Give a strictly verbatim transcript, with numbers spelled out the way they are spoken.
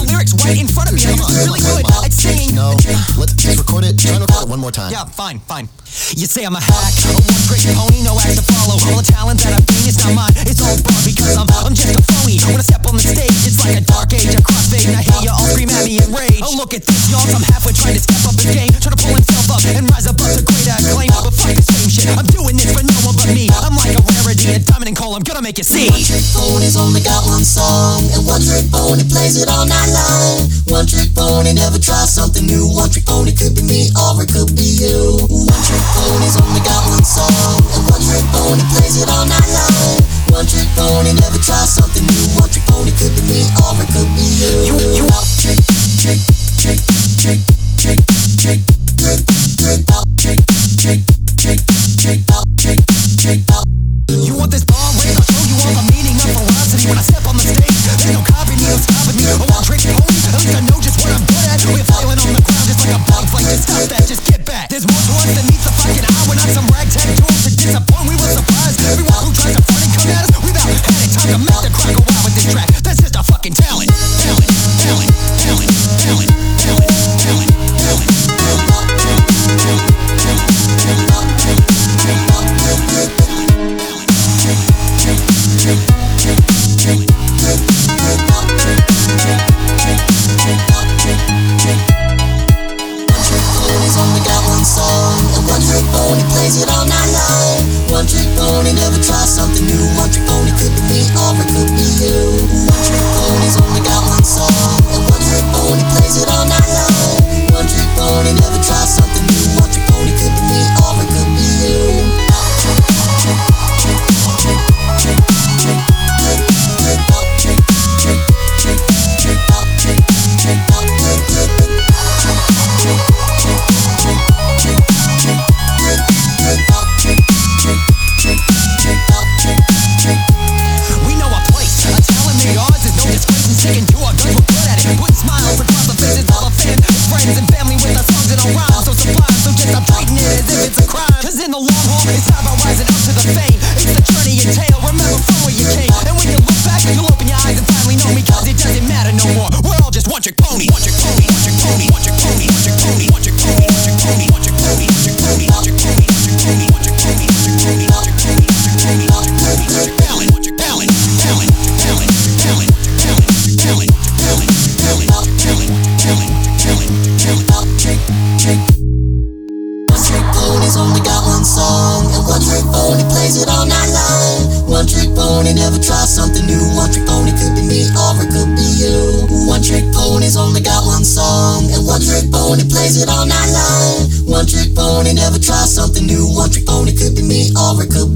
lyrics right in front of me. I'm really good at saying. No, let's just record it. Try and record it one more time. Yeah, fine, fine. You say I'm a hack, a one-trick pony, no act to follow. All the talent that I've gained is not mine. It's all born because I'm, I'm just a phony. When I step on the stage, it's like a dark age, a crossfade, and I hear you all scream at me in rage. Oh, look at this, y'all. I'm halfway trying to step up his game, trying to pull himself up and rise above to greater acclaim. But fuck the same shit. I'm doing this for no one but me. I'm like a rarity, a diamond and coal. I'm gonna make you see. One trick pony's only got one song, and one trick pony plays it all night long. One trick pony never tries something new. One trick pony could be me or it could be you. One trick pony's only got one song, and one trick pony plays it all night long. One trick pony never tries something new. One trick pony could be me or it could be you. You, you, trick, trick, trick, trick, trick, trick, trick, trick, trick, trick, trick, trick, trick, trick, trick. You want this bomb race? I'll show you all the meaning of velocity. When I step on the stage, there's no copy me or stopping me. A one-trick pony, at least I know just what I'm good at. We're flailing on the ground just like a bug fight. Just stop that, just get back. There's more to us than meets the fucking eye. We're not some ragtag tools to disappoint. We will surprise everyone who tries to front and come at us. We've had it time to make the crowd go wild with this track. That's just our fucking talent. Talent, talent, talent, talent, talent, talent, talent, only got one song, and one trick pony plays it all night long. One trick pony never tries something new. One trick pony could be me or it could be you. One trick pony's only got one song, and one trick pony plays it all night long. One trick pony never tries something new. One trick pony could be me or it could be you. Trick, trick, trick, trick, trick, trick, trick, trick, trick, trick, trick, trick, trick, trick, trick, we know our place. A talent made ours is no disgrace. And sticking to our guns, we're good at it. Putting smiles across the faces of our fans, friends and family with our songs that don't rhyme. So sublime, so just stop treating it as if it's a crime. Cause in the long haul, it's not about rising up to the fame. It's the journey you tale. Remember from where you came. And when you look back, you'll open your eyes and finally know me. Cause it doesn't matter no more. We're all just one trick pony. One trick pony. One trick pony. One trick pony. One trick pony. One trick pony. One trick pony. One trick pony. One trick pony. One trick pony. One trick pony. One trick pony. One trick pony. One trick pony. One trick pony. One trick pony. One trick talent. One trick talent. Talent. Talent. Talent. Talent. Talent. Talent. Talent. Talent. Talent. Talent. Talent. Trick. Trick. One trick pony's only got one song, and one trick pony plays it all night long. One trick pony never tries something new. One trick pony could be me or it could be you. One trick pony's only got one song, and one trick pony plays it all night long. One trick pony never tries something new. One trick pony could be me or it could be